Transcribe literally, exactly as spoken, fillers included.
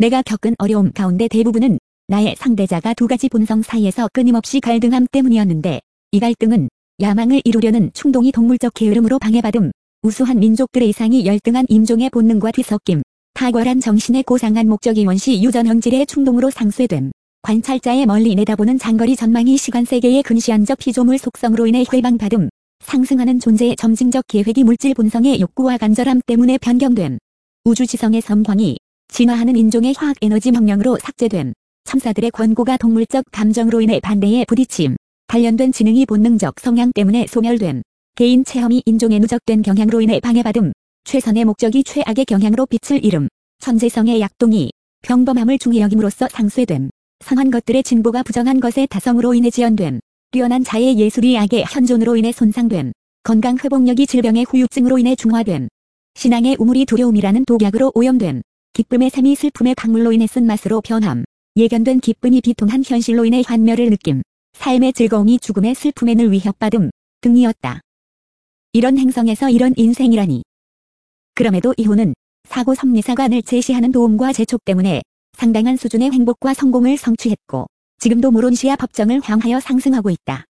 내가 겪은 어려움 가운데 대부분은 나의 상대자가 두 가지 본성 사이에서 끊임없이 갈등함 때문이었는데, 이 갈등은 야망을 이루려는 충동이 동물적 게으름으로 방해받음, 우수한 민족들의 이상이 열등한 인종의 본능과 뒤섞임, 탁월한 정신의 고상한 목적이 원시 유전 형질의 충동으로 상쇄됨, 관찰자의 멀리 내다보는 장거리 전망이 시간세계의 근시안적 피조물 속성으로 인해 회방받음, 상승하는 존재의 점진적 계획이 물질 본성의 욕구와 간절함 때문에 변경됨, 우주지성의 섬광이 진화하는 인종의 화학에너지 명령으로 삭제됨, 첨사들의 권고가 동물적 감정으로 인해 반대에 부딪힘, 단련된 지능이 본능적 성향 때문에 소멸됨, 개인 체험이 인종의 누적된 경향으로 인해 방해받음, 최선의 목적이 최악의 경향으로 빛을 잃음, 천재성의 약동이 평범함을 중히 여김으로써 상쇄됨, 선한 것들의 진보가 부정한 것의 다성으로 인해 지연됨, 뛰어난 자의 예술이 악의 현존으로 인해 손상됨, 건강 회복력이 질병의 후유증으로 인해 중화됨, 신앙의 우물이 두려움이라는 독약으로 오염됨, 기쁨의 샘이 슬픔의 강물로 인해 쓴맛으로 변함, 예견된 기쁨이 비통한 현실로 인해 환멸을 느낌, 삶의 즐거움이 죽음의 슬픔에 늘 위협받음 등이었다. 이런 행성에서 이런 인생이라니. 그럼에도 이호는 사고 섭리사가 늘 제시하는 도움과 재촉 때문에 상당한 수준의 행복과 성공을 성취했고, 지금도 모론시아 법정을 향하여 상승하고 있다.